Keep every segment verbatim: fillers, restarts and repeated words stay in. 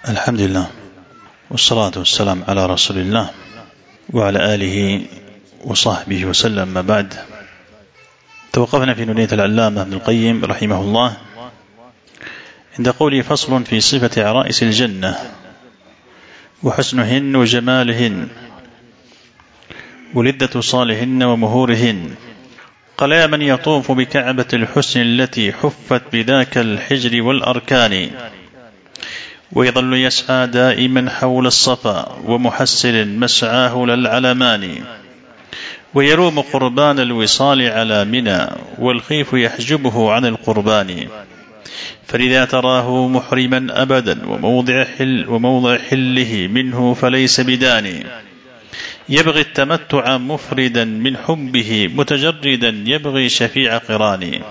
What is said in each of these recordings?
الحمد لله والصلاة والسلام على رسول الله وعلى آله وصحبه وسلم. ما بعد، توقفنا في نونية العلامة ابن القيم رحمه الله عند قوله: فصل في صفة عرائس الجنة وحسنهن وجمالهن ولذة صالهن ومهورهن. قال: يا من يطوف بكعبة الحسن التي حفت بذاك الحجر والأركان، ويظل يسعى دائما حول الصفا ومحسر مسعاه للعلمان، ويروم قربان الوصال على منى والخيف يحجبه عن القربان. فلذا تراه محرما أبدا وموضع, حل وموضع حله منه فليس بداني، يبغي التمتع مفردا من حبه متجردا يبغي شفيع قراني.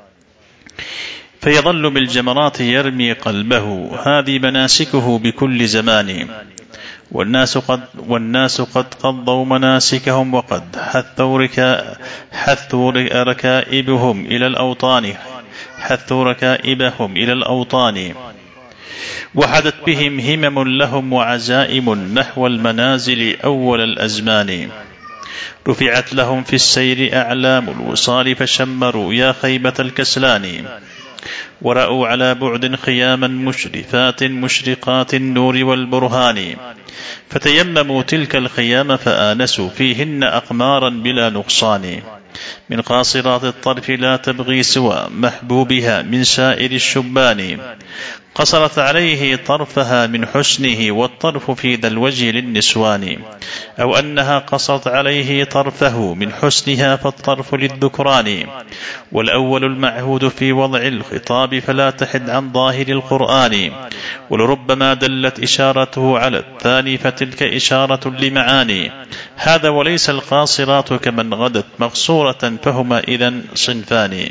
فيظل بالجمرات يرمي قلبه هذه مناسكه بكل زمان، والناس قد, والناس قد قضوا مناسكهم وقد حثوا, ركا حثوا ركائبهم إلى الأوطان حثوا ركائبهم إلى الأوطان وحدت بهم همم لهم وعزائم نحو المنازل أول الأزمان. رفعت لهم في السير أعلام الوصال فشمروا يا خيبة الكسلان، ورأوا على بعد خياما مشرفات مشرقات النور والبرهان. فتيمموا تلك الخيام فآنسوا فيهن أقمارا بلا نقصان، من قاصرات الطرف لا تبغي سوى محبوبها من سائر الشبان. قصرت عليه طرفها من حسنه والطرف في ذا الوجه للنسوان، أو أنها قصرت عليه طرفه من حسنها فالطرف للذكران. والأول المعهود في وضع الخطاب فلا تحد عن ظاهر القرآن، ولربما دلت إشارته على الثاني فتلك إشارة لمعاني. هذا وليس القاصرات كمن غدت مقصورة فهما إذن صنفان.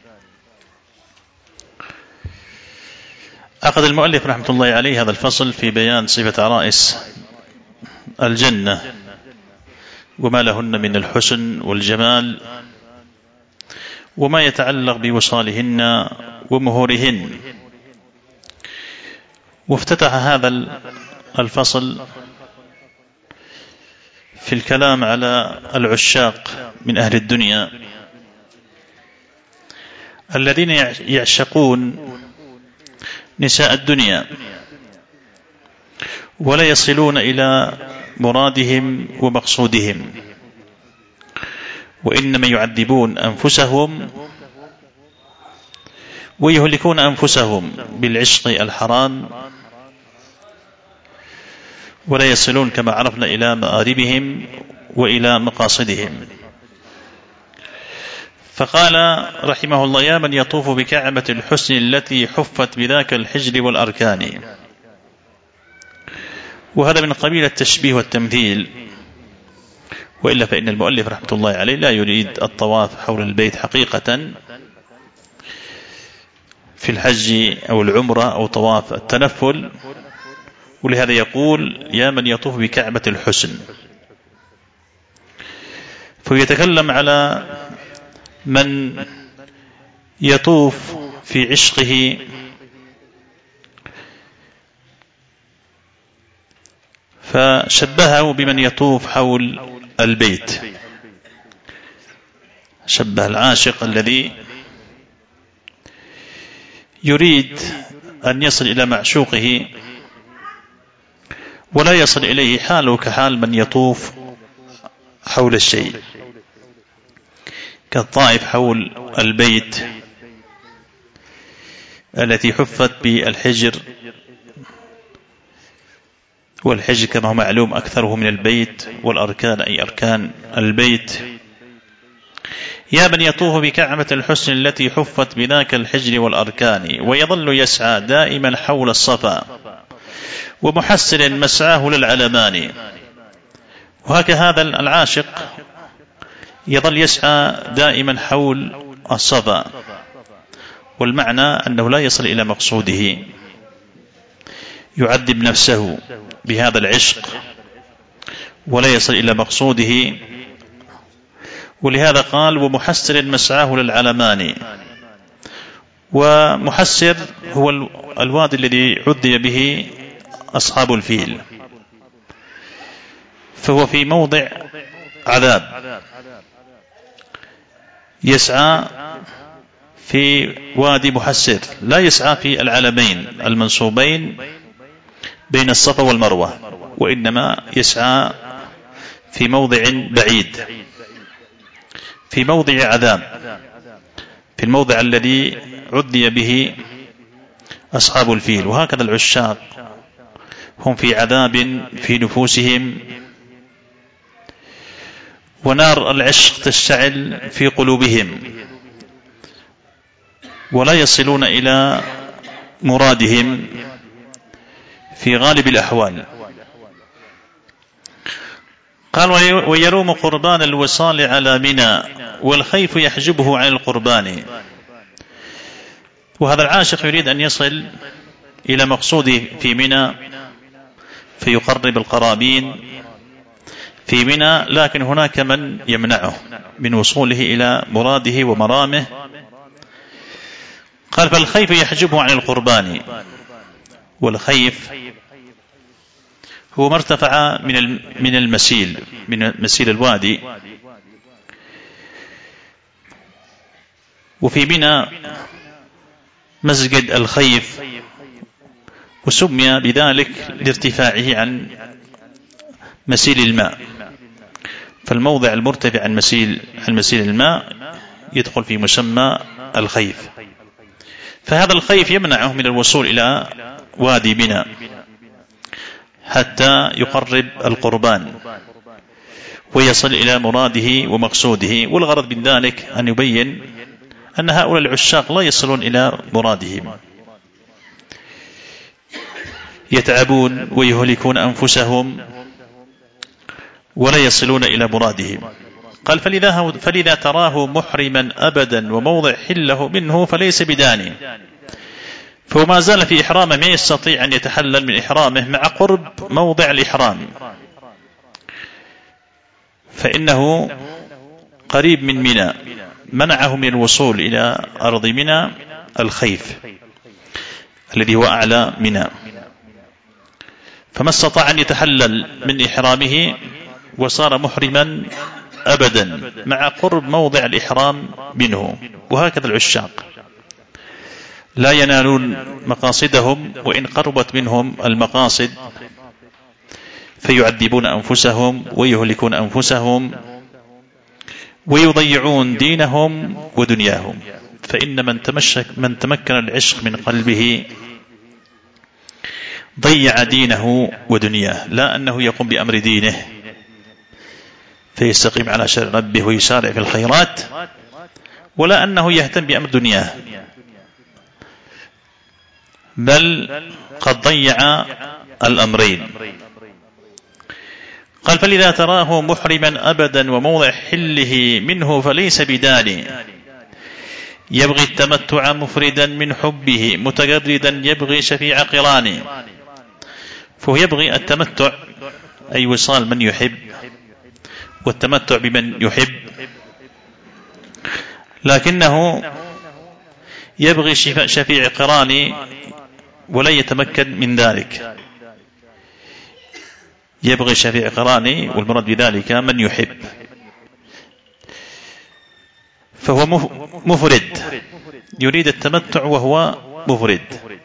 أخذ المؤلف رحمة الله عليه هذا الفصل في بيان صفة عرائس الجنة وما لهن من الحسن والجمال وما يتعلق بوصالهن ومهورهن. وافتتح هذا الفصل في الكلام على العشاق من أهل الدنيا الذين يعشقون نساء الدنيا ولا يصلون إلى مرادهم ومقصودهم، وإنما يعذبون أنفسهم ويهلكون أنفسهم بالعشق الحرام، ولا يصلون كما عرفنا إلى مآربهم وإلى مقاصدهم. فقال رحمه الله: يا من يطوف بكعبة الحسن التي حفت بذاك الحجر والأركان. وهذا من قبيل التشبيه والتمثيل، وإلا فإن المؤلف رحمة الله عليه لا يريد الطواف حول البيت حقيقة في الحج أو العمرة أو طواف التنفل، ولهذا يقول: يا من يطوف بكعبة الحسن. فيتكلم على من يطوف في عشقه فشبهه بمن يطوف حول البيت، شبه العاشق الذي يريد أن يصل إلى معشوقه ولا يصل إليه حاله كحال من يطوف حول الشيء، كالطائف حول البيت التي حفت بالحجر، والحجر كما هو معلوم أكثره من البيت، والأركان أي أركان البيت. يا من يطوف بكعبة الحسن التي حفت بذاك الحجر والأركان، ويظل يسعى دائما حول الصفا ومحسن مسعاه للعلمان. وهكذا العاشق يظل يسعى دائما حول الصفا، والمعنى أنه لا يصل إلى مقصوده، يعذب نفسه بهذا العشق ولا يصل إلى مقصوده. ولهذا قال: ومحسر مسعاه للعلمان. ومحسر هو الوادي الذي عذب به أصحاب الفيل، فهو في موضع عذاب، يسعى في وادي محسر، لا يسعى في العلمين المنصوبين بين الصفا والمروة، وإنما يسعى في موضع بعيد، في موضع عذاب، في الموضع الذي عذب به أصحاب الفيل. وهكذا العشاق هم في عذاب في نفوسهم، ونار العشق تشتعل في قلوبهم، ولا يصلون إلى مرادهم في غالب الأحوال. قال: ويروم قربان الوصال على منى، والخيف يحجبه عن القربان. وهذا العاشق يريد أن يصل إلى مقصوده في منى فيقرب القرابين في منى، لكن هناك من يمنعه من وصوله إلى مراده ومرامه. قال: فالخيف يحجبه عن القربان. والخيف هو ما ارتفع من من المسيل، من مسيل الوادي. وفي منى مسجد الخيف، وسمي بذلك لارتفاعه عن مسيل الماء، فالموضع المرتفع عن مسيل عن مسيل الماء يدخل في مسمى الخيف. فهذا الخيف يمنعه من الوصول إلى وادي منى حتى يقرب القربان ويصل إلى مراده ومقصوده. والغرض من ذلك أن يبين أن هؤلاء العشاق لا يصلون إلى مرادهم، يتعبون ويهلكون أنفسهم ولا يصلون إلى مرادهم. قال: فلذا, فلذا تراه محرما أبدا وموضع حله منه فليس بداني. فهو ما زال في إحرامه، ما يستطيع أن يتحلل من إحرامه مع قرب موضع الإحرام، فإنه قريب من منى، منعه من الوصول إلى أرض منى الخيف الذي هو أعلى منى، فما استطاع أن يتحلل من إحرامه وصار محرما أبدا مع قرب موضع الإحرام منه. وهكذا العشاق لا ينالون مقاصدهم وإن قربت منهم المقاصد، فيعذبون أنفسهم ويهلكون أنفسهم ويضيعون دينهم ودنياهم. فإن من تمشك من تمكن العشق من قلبه ضيع دينه ودنياه، لا أنه يقوم بأمر دينه فيستقيم على شرع ربه ويسارع في الخيرات، ولا أنه يهتم بأمر دنياه، بل قد ضيع الأمرين. قال: فلذا تراه محرما أبدا وموضع حله منه فليس بداني، يبغي التمتع مفردا من حبه متجردا يبغي شفيع قراني. فهو يبغي التمتع أي وصال من يحب والتمتع بمن يحب، لكنه يبغي شفيع قراني ولا يتمكن من ذلك. يبغي شفيع قراني والمراد بذلك من يحب، فهو مفرد، يريد التمتع وهو مفرد،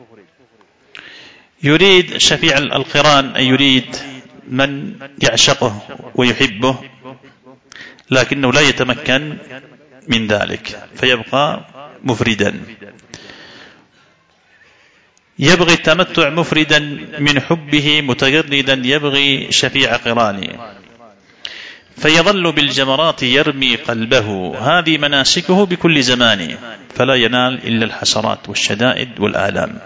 يريد شفيع القران أي يريد من يعشقه ويحبه، لكنه لا يتمكن من ذلك فيبقى مفردا. يبغي التمتع مفردا من حبه متجردا يبغي شفيع قراني، فيظل بالجمرات يرمي قلبه هذه مناسكه بكل زمان، فلا ينال إلا الحسرات والشدائد والآلام.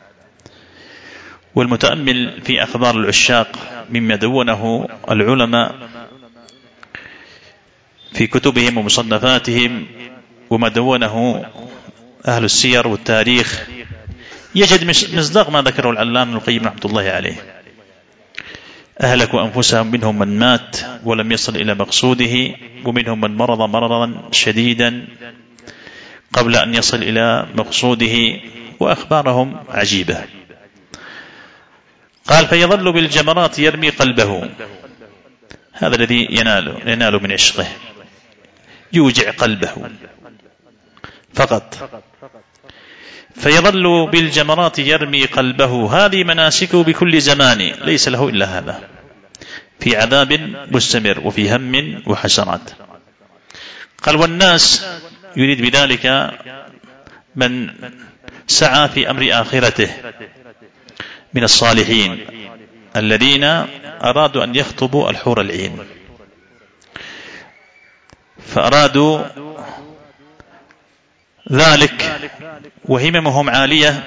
والمتأمل في أخبار العشاق مما دونه العلماء في كتبهم ومصنفاتهم وما دونه أهل السير والتاريخ يجد مصداق ما ذكره العلامة ابن القيم رحمة الله عليه: أهلكوا أنفسهم، منهم من مات ولم يصل إلى مقصوده، ومنهم من مرض مرضا شديدا قبل أن يصل إلى مقصوده، وأخبارهم عجيبة. قال فيظل بالجمرات يرمي قلبه، هذا الذي ينال ينال من عشقه، يوجع قلبه فقط. فيظل بالجمرات يرمي قلبه، هذه مناسكه بكل زمان، ليس له إلا هذا، في عذاب مستمر وفي هم وحسرات. قال والناس، يريد بذلك من سعى في أمر آخرته من الصالحين الذين أرادوا أن يخطبوا الحور العين، فأرادوا ذلك وهممهم عالية،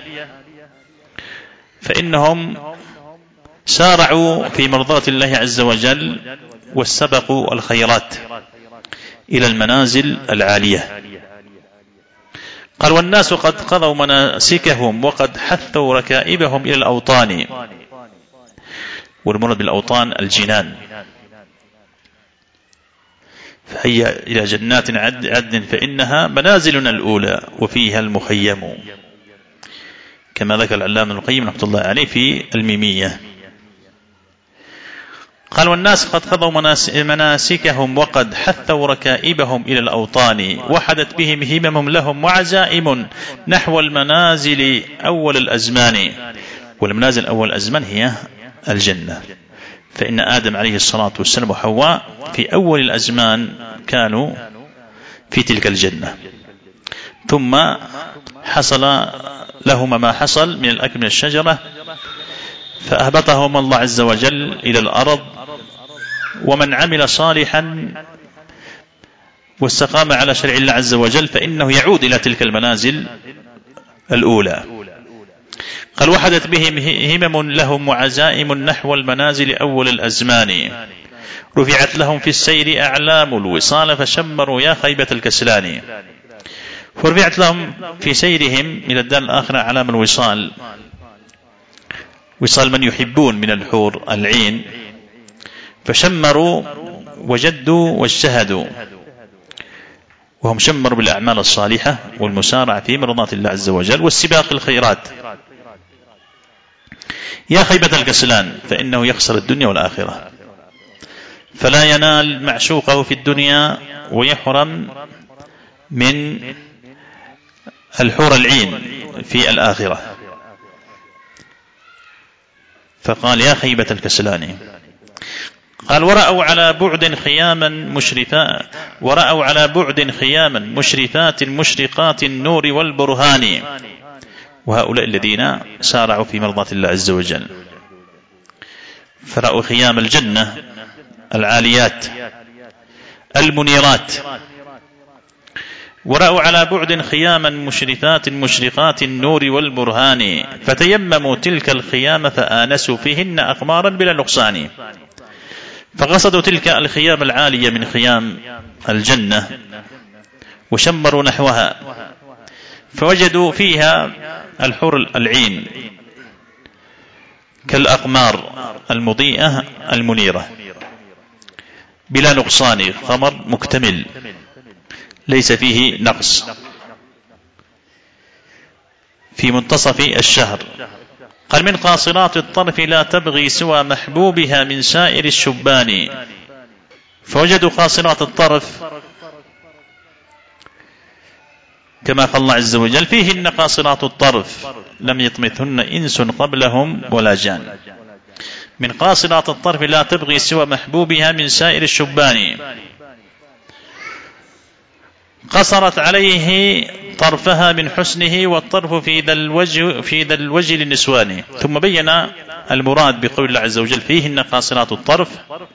فإنهم سارعوا في مرضاة الله عز وجل واستبقوا الخيرات إلى المنازل العالية. قال والناس قد قضوا مناسكهم وقد حثوا ركائبهم إلى الأوطان، والمراد بالأوطان الجنان، فهي إلى جنات عدن فإنها منازلنا الأولى وفيها المخيم، كما ذكر العلامة ابن القيم رحمة الله عليه في الميمية. قال والناس قد قضوا مناسكهم وقد حثوا ركائبهم إلى الأوطان، وحدت بهم همم لهم وعزائم نحو المنازل أول الأزمان، والمنازل أول الأزمان هي الجنة، فإن آدم عليه الصلاة والسلام وحواء في أول الأزمان كانوا في تلك الجنة، ثم حصل لهما ما حصل من الأكل من الشجرة، فأهبطهم الله عز وجل إلى الأرض. ومن عمل صالحا واستقام على شرع الله عز وجل فإنه يعود إلى تلك المنازل الأولى. قال وحدت بهم همم لهم وعزائم نحو المنازل أول الأزمان، رفعت لهم في السير أعلام الوصال فشمروا يا خيبة الكسلان. فرفعت لهم في سيرهم إلى الدار الآخرة أعلام الوصال، وصال من يحبون من الحور العين، فشمروا وجدوا واجتهدوا، وهم شمروا بالأعمال الصالحة والمسارعة في مرضات الله عز وجل والسباق الخيرات. يا خيبة الكسلان، فإنه يخسر الدنيا والآخرة، فلا ينال معشوقه في الدنيا ويحرم من الحور العين في الآخرة. فقال يا خيبة الكسلان. قال ورأوا على بعد خياما مشرفات ورأوا على بعد خياما مشرفات مشرقات النور والبرهان، وهؤلاء الذين سارعوا في مرضاة الله عز وجل، فرأوا خيام الجنة العاليات المنيرات. ورأوا على بعد خياما مشرفات مشرقات النور والبرهان، فتيمموا تلك الخيام فآنسوا فيهن أقمارا بلا نقصان. فقصدوا تلك الخيام العالية من خيام الجنة وشمروا نحوها، فوجدوا فيها الحور العين كالأقمار المضيئة المنيرة بلا نقصان، قمر مكتمل ليس فيه نقص في منتصف الشهر. قال من قاصرات الطرف لا تبغي سوى محبوبها من سائر الشبان. فوجدوا قاصرات الطرف كما قال الله عز وجل فيهن قاصرات الطرف لم يطمثهن إنس قبلهم ولا جان. من قاصرات الطرف لا تبغي سوى محبوبها من سائر الشبان، قصرت عليه طرفها من حسنه والطرف في ذا الوجه في ذا الوجه للنسوان. ثم بين المراد بقول الله عز وجل فيهن قاصرات الطرف،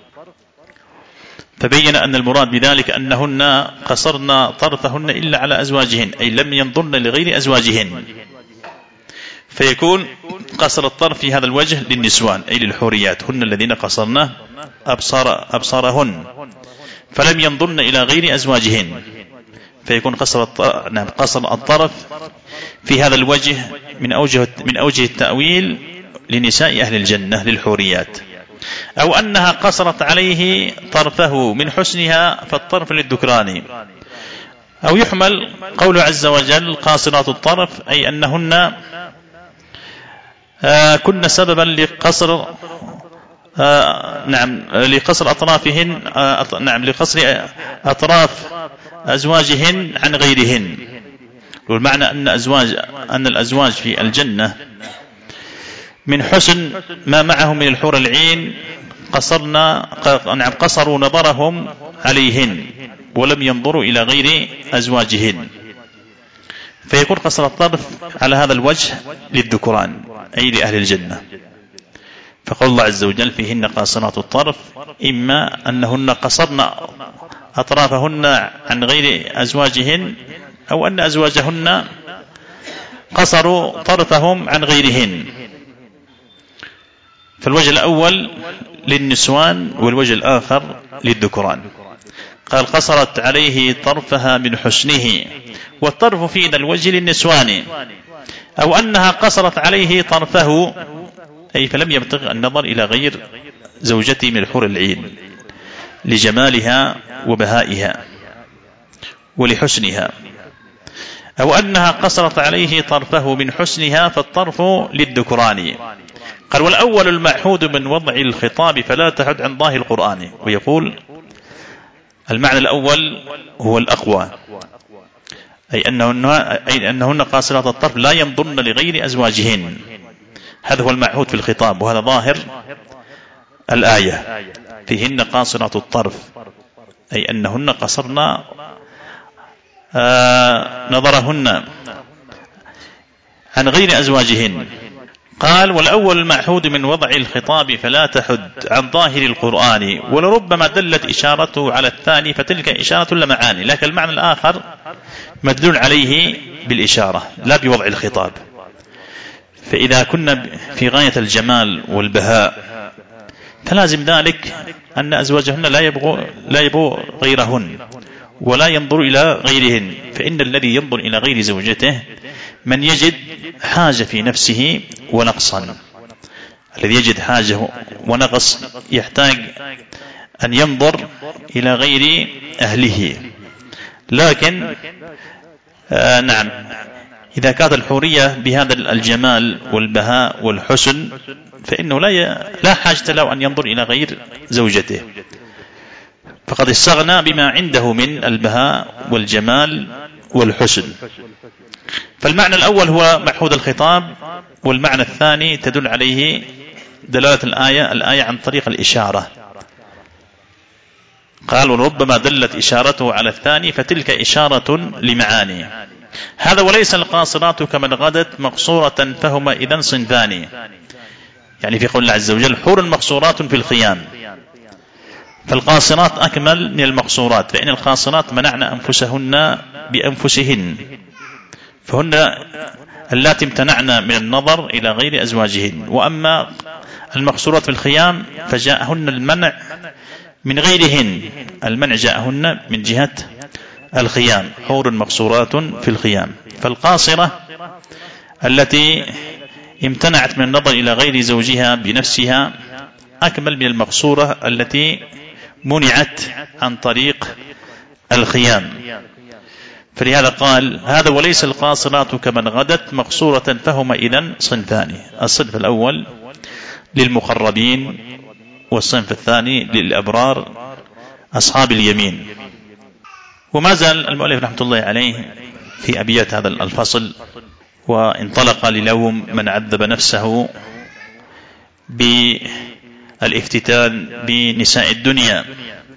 فبين أن المراد بذلك أنهن قصرن طرفهن إلا على أزواجهن، أي لم ينظرن لغير أزواجهن، فيكون قصر الطرف في هذا الوجه للنسوان أي للحوريات، هن الذين قصرن أبصار أبصارهن فلم ينظرن إلى غير أزواجهن، فيكون قصر نعم قصر الطرف في هذا الوجه من أوجه من أوجه التأويل لنساء أهل الجنة للحوريات، أو أنها قصرت عليه طرفه من حسنها فالطرف للذكران، أو يحمل قول عز وجل قاصرات الطرف أي أنهن آه كن سببا لقصر آه نعم لقصر أطرافهن آه نعم لقصر أطراف أزواجهن عن غيرهن. والمعنى أن أزواج أن الأزواج في الجنة من حسن ما معهم من الحور العين قصرنا نعم قصروا نظرهم عليهن ولم ينظروا إلى غير أزواجهن، فيكون قصر الطرف على هذا الوجه للذكران أي لأهل الجنة. فقال الله عز وجل فيهن قاصرات الطرف، إما أنهن قصرن أطرافهن عن غير أزواجهن، أو أن أزواجهن قصروا طرفهم عن غيرهن. فالوجه الأول للنسوان والوجه الآخر للذكران. قال قصرت عليه طرفها من حسنه، والطرف في ذا الوجه للنسوان، أو أنها قصرت عليه طرفه أي فلم يبتغ النظر إلى غير زوجته من الحور العين لجمالها وبهائها ولحسنها، أو أنها قصرت عليه طرفه من حسنها فالطرف للذكران. قال والأول المعهود من وضع الخطاب فلا تحد عن ظاهر القرآن. ويقول المعنى الأول هو الأقوى، أي أنهن, أي أنهن قاصرات الطرف لا ينظرن لغير أزواجهن، هذا هو المعهود في الخطاب، وهذا ظاهر الآية فيهن قاصرات الطرف، أي أنهن قصرن آه نظرهن عن غير أزواجهن. قال والأول المعهود من وضع الخطاب فلا تحد عن ظاهر القرآن، ولربما دلت إشارته على الثاني فتلك إشارة لمعاني، لكن المعنى الآخر مدلول عليه بالإشارة لا بوضع الخطاب. فإذا كنا في غاية الجمال والبهاء فلازم ذلك أن أزواجهن لا يبغوا لا يبغوا غيرهن ولا ينظر إلى غيرهن، فإن الذي ينظر إلى غير زوجته من يجد حاجة في نفسه ونقصا، الذي يجد حاجة ونقص يحتاج أن ينظر إلى غير أهله. لكن آه نعم إذا كانت الحورية بهذا الجمال والبهاء والحسن فإنه لا ي... لا حاجة له أن ينظر إلى غير زوجته، فقد استغنى بما عنده من البهاء والجمال والحسن. فالمعنى الأول هو معهود الخطاب، والمعنى الثاني تدل عليه دلالة الآية الآية عن طريق الإشارة. قال وربما دلت إشارته على الثاني فتلك إشارة لمعاني. هذا وليس القاصرات كمن غدت مقصورة فهما إذن صنفان، يعني في قول الله عز وجل حور مقصورات في الخيام، فالقاصرات أكمل من المقصورات، فإن القاصرات منعن أنفسهن بأنفسهن، فهن اللاتي امتنعن من النظر إلى غير أزواجهن. وأما المقصورات في الخيام فجاءهن المنع من غيرهن، المنع جاءهن من جهة الخيام، حور مقصورات في الخيام. فالقاصرة التي امتنعت من النظر إلى غير زوجها بنفسها أكمل من المقصورة التي منعت عن طريق الخيام. فلهذا قال هذا وليس القاصرات كمن غدت مقصورة فهما إذن صنفان، الصنف الأول للمقربين والصنف الثاني للأبرار أصحاب اليمين. وما زال المؤلف رحمة الله عليه في أبيات هذا الفصل وانطلق للوم من عذب نفسه بالافتتان بنساء الدنيا.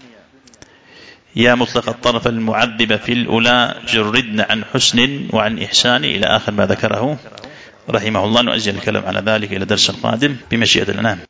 يا مطلق الطرف المعذب في الأولى جردن عن حسن وعن إحسان إلى آخر ما ذكره رحمه الله. نؤجل الكلام على ذلك إلى درس قادم بمشيئة الله.